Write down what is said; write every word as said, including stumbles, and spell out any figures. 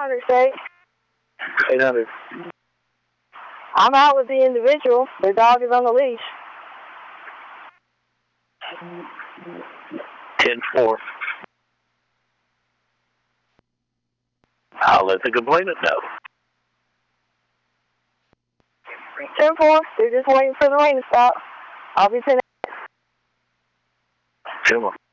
hundred, say. eight hundred. I'm out with the individual. The dog is on the leash. ten four. I'll let the complainant know. ten four, they're just waiting for the rain to stop. I'll be ten. ten one.